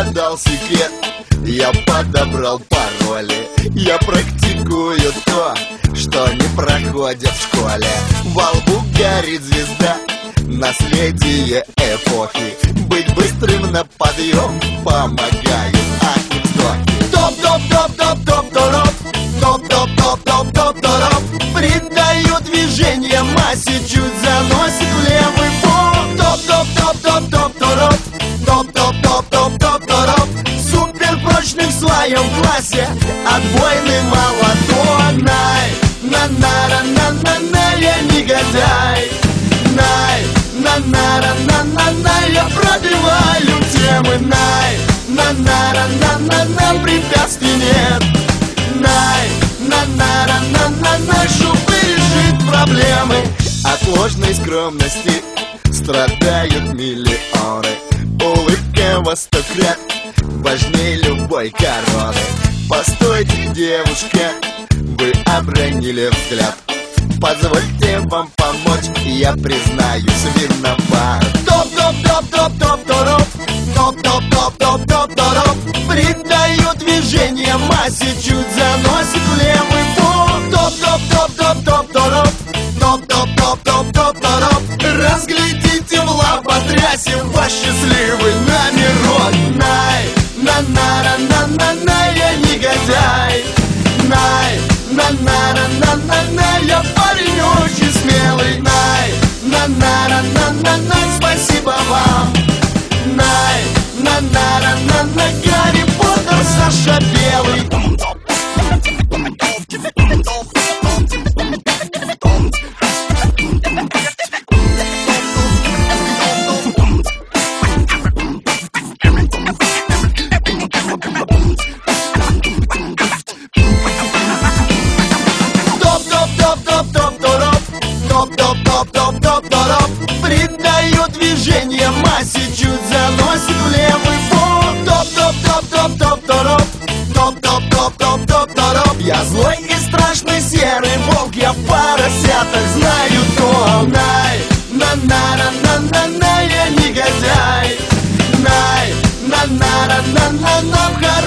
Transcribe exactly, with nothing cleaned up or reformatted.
разгадал секрет. Я подобрал пароли, я практикую то, что не проходит в школе. Во лбу горит звезда, наследие эпохи. Быть быстрым на подъем помогают акти-токи. Топ-топ-топ-топ-топ-топ, топ-топ-топ-топ-топ-топ, придает движение массе, чуть заносит в левый бок. Топ-топ-топ-топ-топ-топ, топ-топ-топ-топ-топ-топ, супер прочным слоем в классе, отбойный молоток. Най, на-на-ра-на-на-на, я негодяй. Най, на-на-ра-на-на-на, я пробиваю темы. Най, на-на-ра-на-на-на, препятствий нет. Най, на-на-ра-на-на-на, чтобы решить проблемы. От ложной скромности страдают миллионы. Улыбка во сто крат важнее любой короны. Постойте, девушка, вы обронили взгляд. Позвольте вам помочь, я признаюсь, виноват. Топ-топ-топ-топ-топ-топ, топ-топ-топ-топ-топ-топ, придает движение массе, чуть заносит в левый бок. Топ-топ-топ-топ-топ-топ, топ-топ-топ-топ-топ-топ, разглядите в лоботрясе ваш счастливый номерок. Най, на-на-ра-на-на-на, я негодяй. Най, на-на-ра-на-на-на, я парень очень смелый. Най, на-на-ра-на-на-на, спасибо вам. Най, на-на-ра-на-на, Гарри Поттер, Саша Белый. Топ-топ-топ-топ-топ-топ, придает движение массе, чуть заносит в левый бок. Топ-топ-топ-топ-топ-топ, топ-топ-топ-топ-топ-топ, я злой и страшный серый волк, я поросяток знаю то. Най, на-на-ра-на-на-на, я негодяй. Най, на-на-ра-на-на-на, в